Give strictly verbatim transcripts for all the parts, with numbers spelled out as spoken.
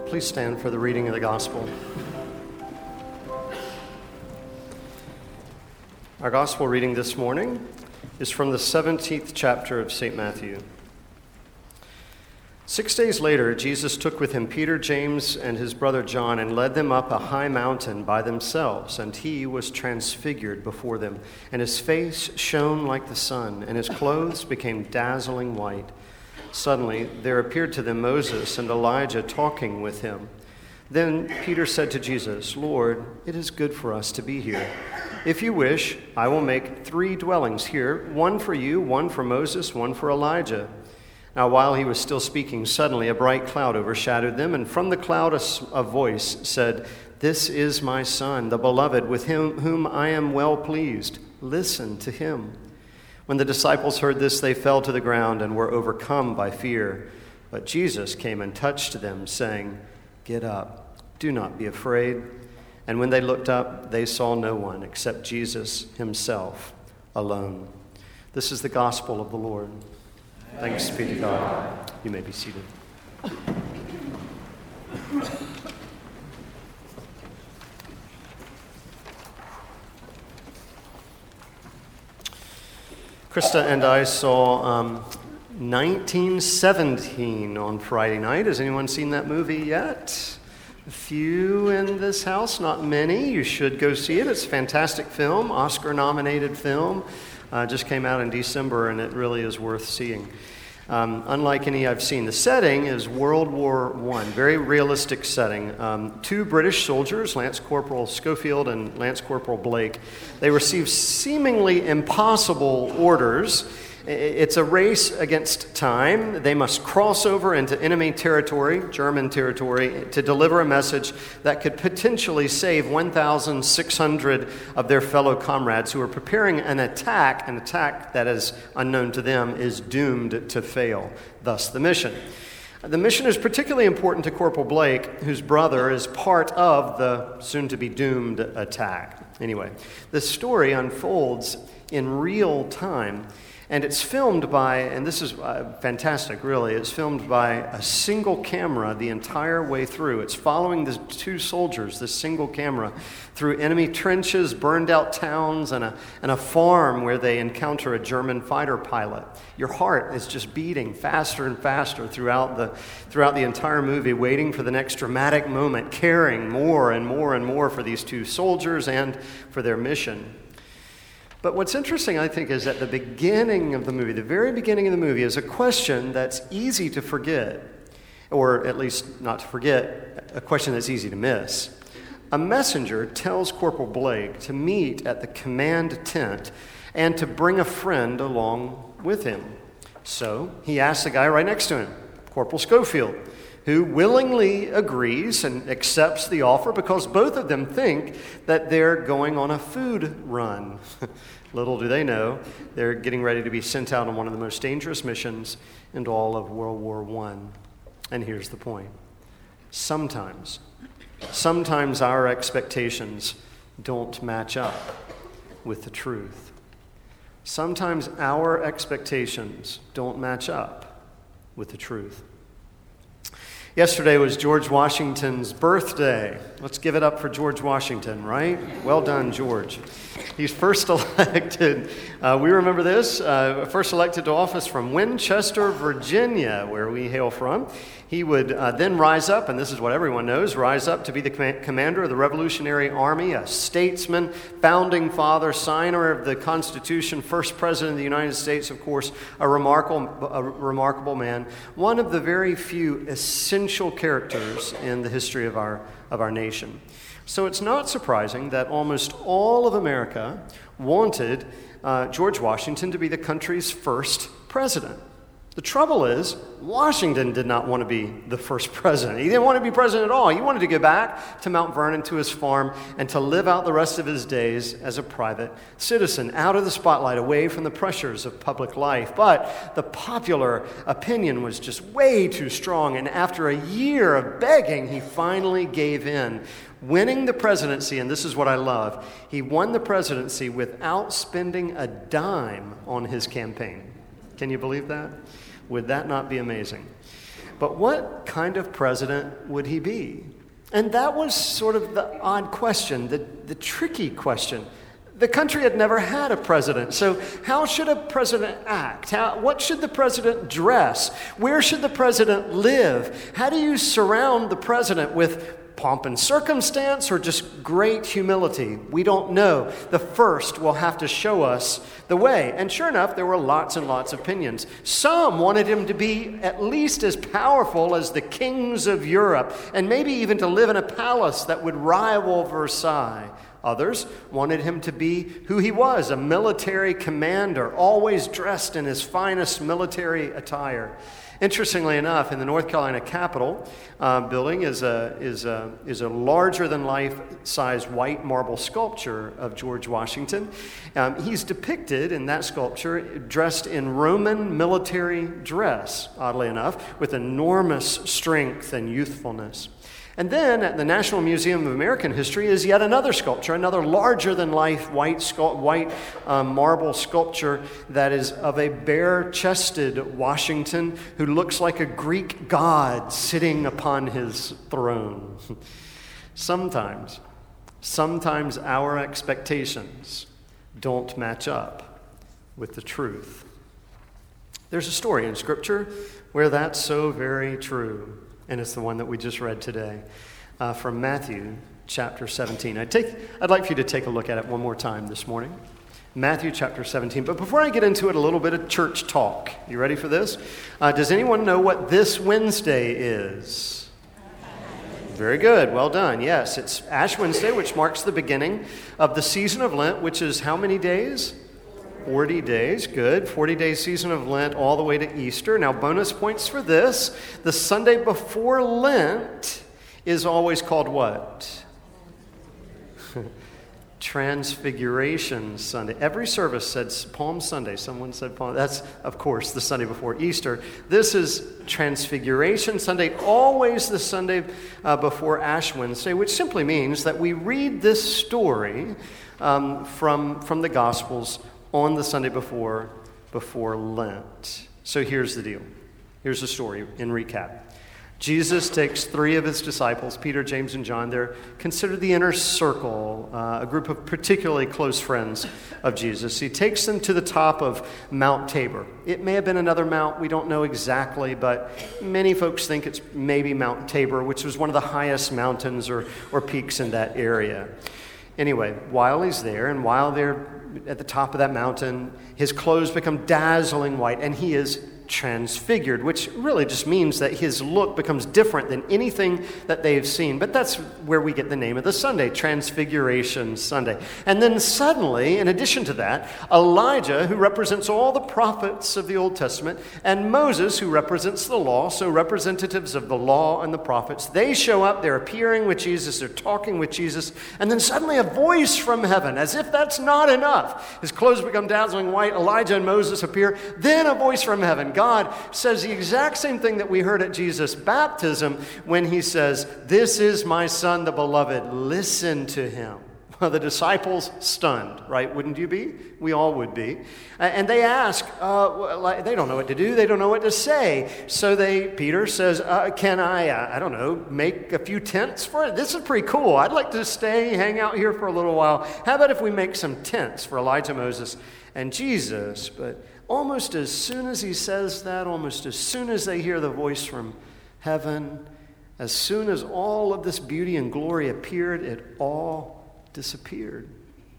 Please stand for the reading of the gospel. Our gospel reading this morning is from the seventeenth chapter of Saint Matthew. Six days later, Jesus took with him Peter, James, and his brother John, and led them up a high mountain by themselves. And he was transfigured before them, and his face shone like the sun, and his clothes became dazzling white. Suddenly there appeared to them Moses and Elijah talking with him. Then Peter said to Jesus, "Lord, it is good for us to be here. If you wish, I will make three dwellings here, one for you, one for Moses, one for Elijah." Now while he was still speaking, suddenly a bright cloud overshadowed them, and from the cloud a, a voice said, "This is my Son, the beloved, with him whom I am well pleased. Listen to him." When the disciples heard this, they fell to the ground and were overcome by fear. But Jesus came and touched them, saying, "Get up, do not be afraid." And when they looked up, they saw no one except Jesus himself alone. This is the gospel of the Lord. Thanks be to God. You may be seated. Krista and I saw um, nineteen seventeen on Friday night. Has anyone seen that movie yet? A few in this house, not many. You should go see it. It's a fantastic film, Oscar-nominated film. Uh, just came out in December, and it really is worth seeing. Um, unlike any I've seen, the setting is World War One, very realistic setting. Um, two British soldiers, Lance Corporal Schofield and Lance Corporal Blake, they receive seemingly impossible orders. It's a race against time. They must cross over into enemy territory, German territory, to deliver a message that could potentially save one thousand six hundred of their fellow comrades who are preparing an attack, an attack that is unknown to them, is doomed to fail, thus the mission. The mission is particularly important to Corporal Blake, whose brother is part of the soon-to-be doomed attack. Anyway, the story unfolds in real time. And it's filmed by, and this is uh, fantastic, really, it's filmed by a single camera the entire way through. It's following the two soldiers, this single camera, through enemy trenches, burned out towns, and a, and a farm where they encounter a German fighter pilot. Your heart is just beating faster and faster throughout the, throughout the entire movie, waiting for the next dramatic moment, caring more and more and more for these two soldiers and for their mission. But what's interesting, I think, is at the beginning of the movie, the very beginning of the movie, is a question that's easy to forget, or at least not to forget, a question that's easy to miss. A messenger tells Corporal Blake to meet at the command tent and to bring a friend along with him. So he asks the guy right next to him, Corporal Schofield, who willingly agrees and accepts the offer because both of them think that they're going on a food run. Little do they know, they're getting ready to be sent out on one of the most dangerous missions in all of World War One. And here's the point. Sometimes, sometimes our expectations don't match up with the truth. Sometimes our expectations don't match up with the truth. Yesterday was George Washington's birthday. Let's give it up for George Washington, right? Well done, George. He's first elected, uh, we remember this, uh, first elected to office from Winchester, Virginia, where we hail from. He would uh, then rise up, and this is what everyone knows, rise up to be the com- commander of the Revolutionary Army, a statesman, founding father, signer of the Constitution, first president of the United States, of course, a remarkable, a remarkable man, one of the very few essential characters in the history of our, of our nation. So it's not surprising that almost all of America wanted uh, George Washington to be the country's first president. The trouble is, Washington did not want to be the first president. He didn't want to be president at all. He wanted to go back to Mount Vernon, to his farm, and to live out the rest of his days as a private citizen, out of the spotlight, away from the pressures of public life. But the popular opinion was just way too strong, and after a year of begging, he finally gave in, winning the presidency, and this is what I love. He won the presidency without spending a dime on his campaign. Can you believe that? Would that not be amazing? but what kind of president would he be? And that was sort of the odd question, the, the tricky question. The country had never had a president, so how should a president act? How, what should the president dress? Where should the president live? How do you surround the president with pomp and circumstance or just great humility? We don't know. The first will have to show us the way. And sure enough, there were lots and lots of opinions. Some wanted him to be at least as powerful as the kings of Europe, and maybe even to live in a palace that would rival Versailles. Others wanted him to be who he was, a military commander, always dressed in his finest military attire. Interestingly enough, in the North Carolina Capitol uh, building is a, is a, is a larger-than-life-size white marble sculpture of George Washington. Um, he's depicted in that sculpture dressed in Roman military dress, oddly enough, with enormous strength and youthfulness. And then at the National Museum of American History is yet another sculpture, another larger-than-life white, sculpt, white um, marble sculpture that is of a bare-chested Washington who looks like a Greek god sitting upon his throne. Sometimes, sometimes our expectations don't match up with the truth. There's a story in Scripture where that's so very true. And it's the one that we just read today uh, from Matthew chapter seventeen. I'd, take, I'd like for you to take a look at it one more time this morning. Matthew chapter seventeen. But before I get into it, a little bit of church talk. You ready for this? Uh, does anyone know what this Wednesday is? Very good. Well done. Yes, it's Ash Wednesday, which marks the beginning of the season of Lent, which is how many days? forty days, good. forty-day season of Lent all the way to Easter. Now, bonus points for this. The Sunday before Lent is always called what? Transfiguration Sunday. Every service said Palm Sunday. Someone said Palm. That's, of course, the Sunday before Easter. This is Transfiguration Sunday, always the Sunday uh, before Ash Wednesday, which simply means that we read this story um, from, from the Gospels on the Sunday before, before Lent. So here's the deal. Here's the story in recap. Jesus takes three of his disciples, Peter, James, and John. They're considered the inner circle, uh, a group of particularly close friends of Jesus. He takes them to the top of Mount Tabor. It may have been another mount. We don't know exactly, but many folks think it's maybe Mount Tabor, which was one of the highest mountains or, or peaks in that area. Anyway, while he's there and while they're at the top of that mountain, his clothes become dazzling white, and he is transfigured, which really just means that his look becomes different than anything that they've seen. But that's where we get the name of the Sunday, Transfiguration Sunday. And then suddenly, in addition to that, Elijah, who represents all the prophets of the Old Testament, and Moses, who represents the law, so representatives of the law and the prophets, they show up, they're appearing with Jesus, they're talking with Jesus, and then suddenly a voice from heaven, as if that's not enough. His clothes become dazzling white, Elijah and Moses appear, then a voice from heaven. God says the exact same thing that we heard at Jesus' baptism when he says, "This is my son, the beloved. Listen to him." Well, the disciples stunned, right? Wouldn't you be? We all would be. And they ask, uh, they don't know what to do. They don't know what to say. So they, Peter says, uh, can I, uh, I don't know, make a few tents for it? This is pretty cool. I'd like to stay, hang out here for a little while. How about if we make some tents for Elijah, Moses, and Jesus? But almost as soon as he says that, almost as soon as they hear the voice from heaven, as soon as all of this beauty and glory appeared, it all disappeared.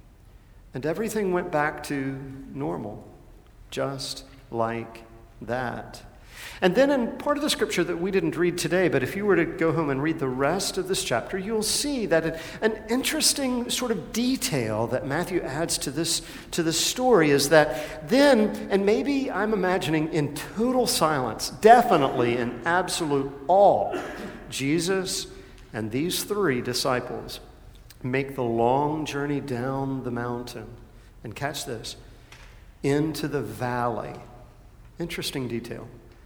And everything went back to normal, just like that. And then in part of the scripture that we didn't read today, but if you were to go home and read the rest of this chapter, you'll see that an interesting sort of detail that Matthew adds to this, to this story is that then, and maybe I'm imagining in total silence, definitely in absolute awe, Jesus and these three disciples make the long journey down the mountain. And catch this, into the valley. Interesting detail.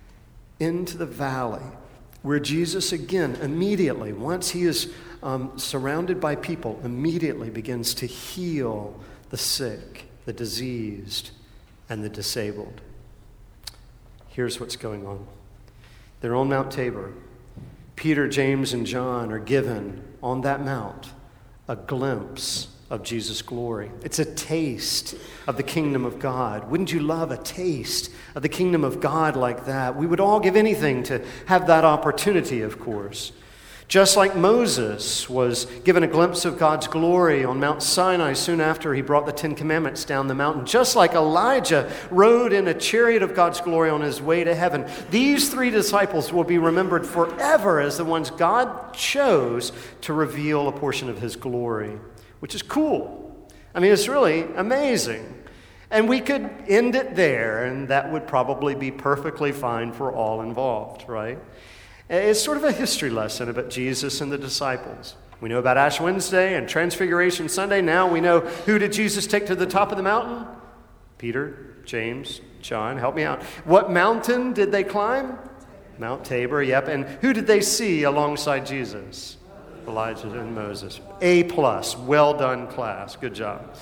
Into the valley, where Jesus again, immediately, once he is um, surrounded by people, immediately begins to heal the sick, the diseased, and the disabled. Here's what's going on. They're on Mount Tabor. Peter, James, and John are given on that mount a glimpse of Jesus' glory. It's a taste of the kingdom of God. Wouldn't you love a taste of the kingdom of God like that? We would all give anything to have that opportunity, of course. Just like Moses was given a glimpse of God's glory on Mount Sinai soon after he brought the Ten Commandments down the mountain. Just like Elijah rode in a chariot of God's glory on his way to heaven. These three disciples will be remembered forever as the ones God chose to reveal a portion of his glory, which is cool. I mean, it's really amazing. And we could end it there, and that would probably be perfectly fine for all involved, right? It's sort of a history lesson about Jesus and the disciples. We know about Ash Wednesday and Transfiguration Sunday. Now we know, who did Jesus take to the top of the mountain? Peter, James, John. Help me out. What mountain did they climb? Mount Tabor, yep. And who did they see alongside Jesus? Elijah and Moses. A plus. Well done, class. Good job.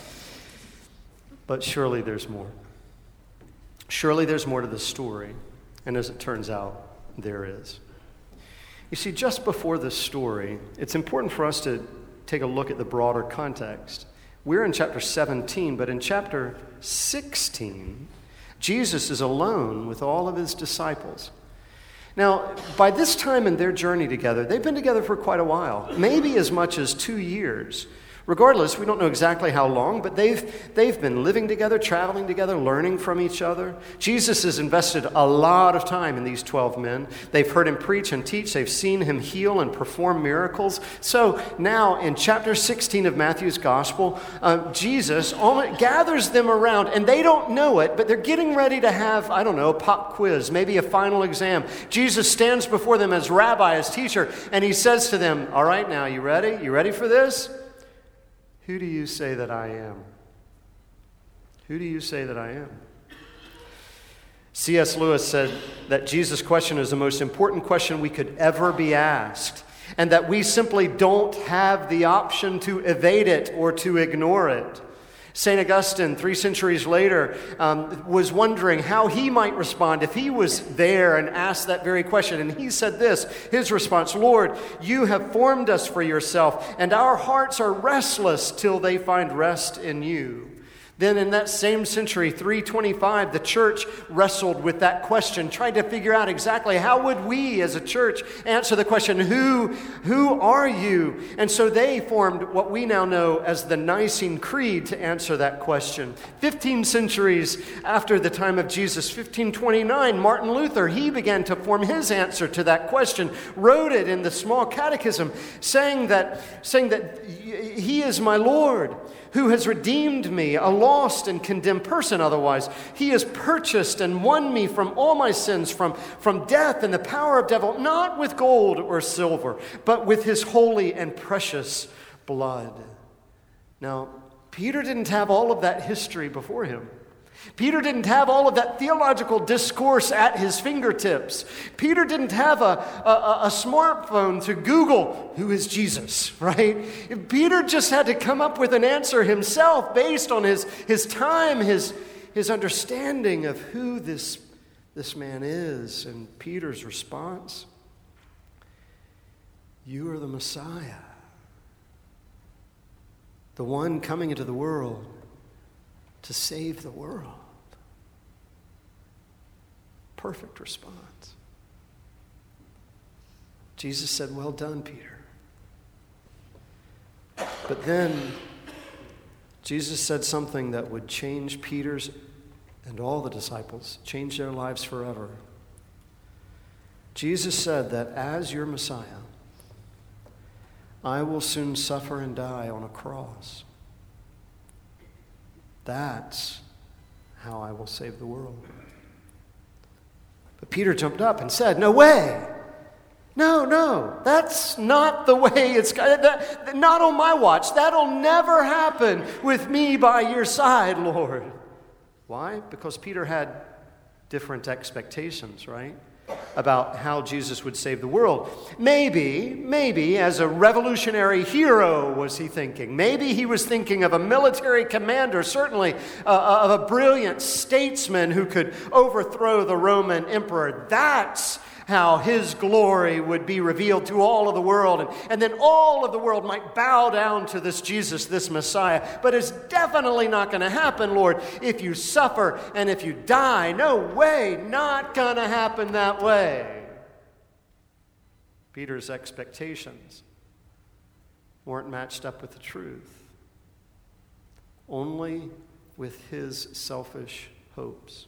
But surely there's more. Surely there's more to the story. And as it turns out, there is. You see, just before this story, it's important for us to take a look at the broader context. We're in chapter seventeen, but in chapter sixteen, Jesus is alone with all of his disciples. Now, by this time in their journey together, they've been together for quite a while, maybe as much as two years. Regardless, we don't know exactly how long, but they've, they've been living together, traveling together, learning from each other. Jesus has invested a lot of time in these twelve men. They've heard him preach and teach. They've seen him heal and perform miracles. So now in chapter sixteen of Matthew's gospel, uh, Jesus almost gathers them around, and they don't know it, but they're getting ready to have, I don't know, a pop quiz, maybe a final exam. Jesus stands before them as rabbi, as teacher, and he says to them, all right, now, you ready? You ready for this? Who do you say that I am? Who do you say that I am? C S Lewis said that Jesus' question is the most important question we could ever be asked, and that we simply don't have the option to evade it or to ignore it. Saint Augustine, three centuries later, um, was wondering how he might respond if he was there and asked that very question. And he said this, his response, Lord, you have formed us for yourself, and our hearts are restless till they find rest in you. Then in that same century, three twenty-five, the church wrestled with that question, tried to figure out exactly how would we as a church answer the question, who, who are you? And so they formed what we now know as the Nicene Creed to answer that question. Fifteen centuries after the time of Jesus, fifteen twenty-nine, Martin Luther, he began to form his answer to that question, wrote it in the small catechism, saying that, saying that he is my Lord, who has redeemed me, a lost and condemned person otherwise. He has purchased and won me from all my sins, from, from death and the power of devil, not with gold or silver, but with his holy and precious blood. Now, Peter didn't have all of that history before him. Peter didn't have all of that theological discourse at his fingertips. Peter didn't have a, a, a smartphone to Google, who is Jesus, right? Peter just had to come up with an answer himself based on his, his time, his, his understanding of who this, this man is. And Peter's response, you are the Messiah, the one coming into the world to save the world. Perfect response. Jesus said, well done, Peter. But then Jesus said something that would change Peter's and all the disciples, change their lives forever. Jesus said that as your Messiah, I will soon suffer and die on a cross. That's how I will save the world. But Peter jumped up and said, no way. No, no, that's not the way it's got. That, not on my watch. That'll never happen with me by your side, Lord. Why? Because Peter had different expectations, right? About how Jesus would save the world. Maybe, maybe as a revolutionary hero was he thinking. Maybe he was thinking of a military commander, certainly uh, of a brilliant statesman who could overthrow the Roman emperor. That's how his glory would be revealed to all of the world, and, and then all of the world might bow down to this Jesus, this Messiah. But it's definitely not going to happen, Lord, if you suffer and if you die. No way, not going to happen that way. Peter's expectations weren't matched up with the truth, only with his selfish hopes.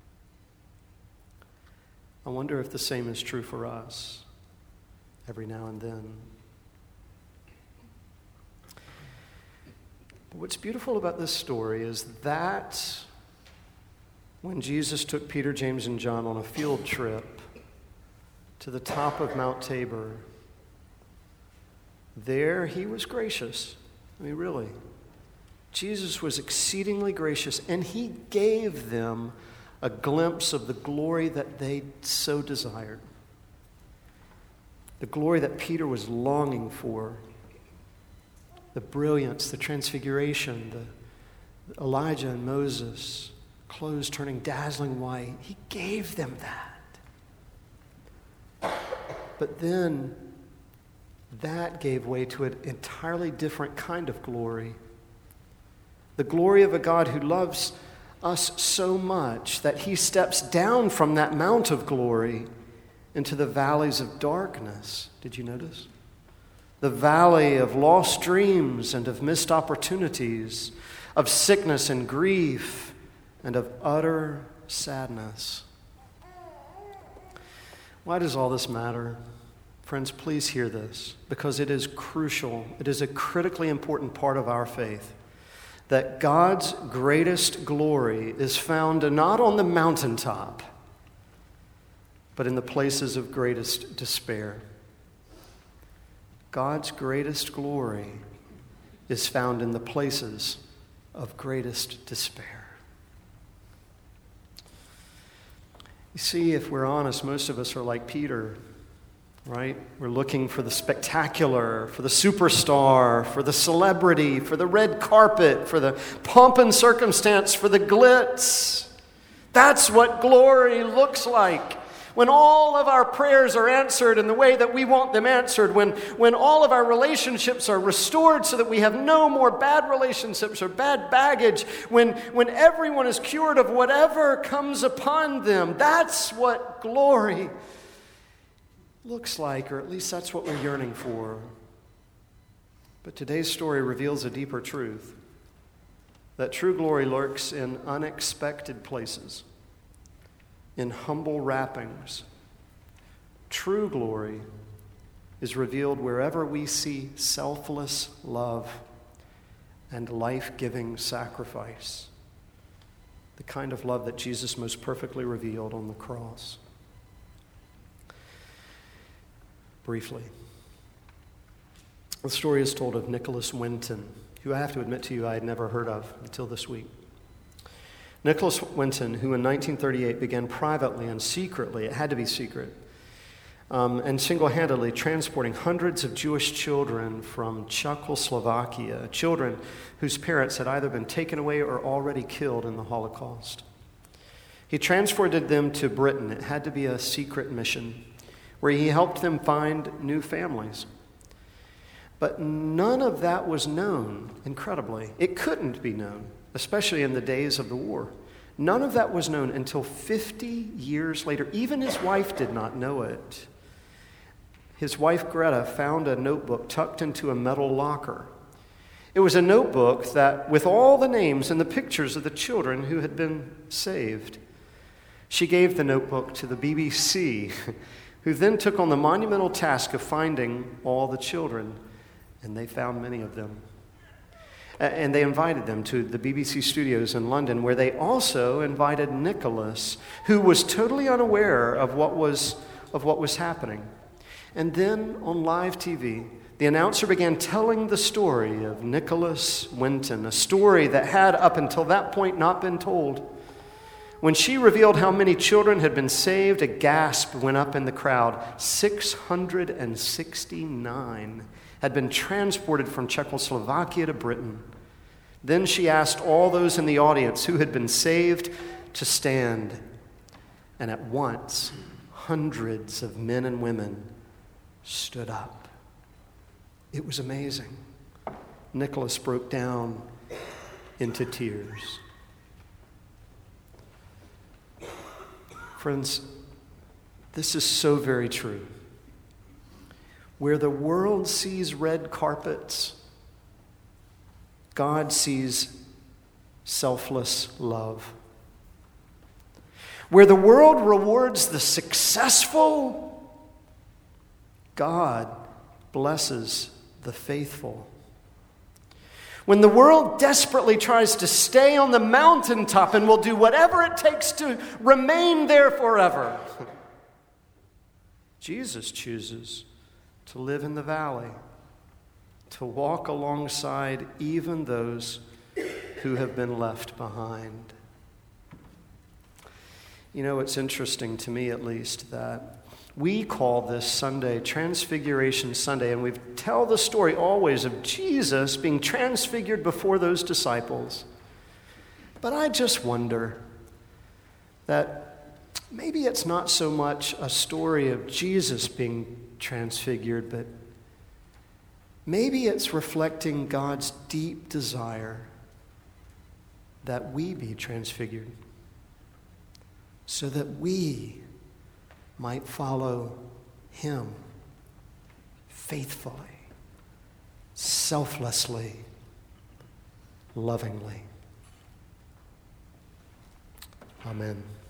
I wonder if the same is true for us every now and then. But what's beautiful about this story is that when Jesus took Peter, James, and John on a field trip to the top of Mount Tabor, there he was gracious. I mean, really. Jesus was exceedingly gracious, and he gave them a glimpse of the glory that they so desired. The glory that Peter was longing for. The brilliance, the transfiguration, the Elijah and Moses, clothes turning dazzling white. He gave them that. But then that gave way to an entirely different kind of glory. The glory of a God who loves us so much that he steps down from that mount of glory into the valleys of darkness. Did you notice? The valley of lost dreams and of missed opportunities, of sickness and grief, and of utter sadness. Why does all this matter? Friends, please hear this, because it is crucial. It is a critically important part of our faith. That God's greatest glory is found not on the mountaintop, but in the places of greatest despair. God's greatest glory is found in the places of greatest despair. You see, if we're honest, most of us are like Peter. Right? We're looking for the spectacular, for the superstar, for the celebrity, for the red carpet, for the pomp and circumstance, for the glitz. That's what glory looks like. When all of our prayers are answered in the way that we want them answered, when, when all of our relationships are restored so that we have no more bad relationships or bad baggage, when, when everyone is cured of whatever comes upon them, that's what glory looks like, or at least that's what we're yearning for. But today's story reveals a deeper truth, that true glory lurks in unexpected places, in humble wrappings. True glory is revealed wherever we see selfless love and life-giving sacrifice, the kind of love that Jesus most perfectly revealed on the cross. Briefly, the story is told of Nicholas Winton, who I have to admit to you I had never heard of until this week. Nicholas Winton, who in nineteen thirty-eight began privately and secretly, it had to be secret, um, and single-handedly transporting hundreds of Jewish children from Czechoslovakia, children whose parents had either been taken away or already killed in the Holocaust. He transported them to Britain. It had to be a secret mission, where he helped them find new families. But none of that was known, incredibly. It couldn't be known, especially in the days of the war. None of that was known until fifty years later. Even his wife did not know it. His wife, Greta, found a notebook tucked into a metal locker. It was a notebook that, with all the names and the pictures of the children who had been saved. She gave the notebook to the B B C, who then took on the monumental task of finding all the children, and they found many of them. And they invited them to the B B C studios in London, where they also invited Nicholas, who was totally unaware of what was, of what was happening. And then on live T V, the announcer began telling the story of Nicholas Winton, a story that had up until that point not been told. When she revealed how many children had been saved, a gasp went up in the crowd. six hundred sixty-nine had been transported from Czechoslovakia to Britain. Then she asked all those in the audience who had been saved to stand. And at once, hundreds of men and women stood up. It was amazing. Nicholas broke down into tears. Friends, this is so very true. Where the world sees red carpets, God sees selfless love. Where the world rewards the successful, God blesses the faithful. When the world desperately tries to stay on the mountaintop and will do whatever it takes to remain there forever, Jesus chooses to live in the valley, to walk alongside even those who have been left behind. You know, it's interesting to me, at least, that we call this Sunday Transfiguration Sunday, and we tell the story always of Jesus being transfigured before those disciples. But I just wonder that maybe it's not so much a story of Jesus being transfigured, but maybe it's reflecting God's deep desire that we be transfigured, so that we might follow him faithfully, selflessly, lovingly. Amen.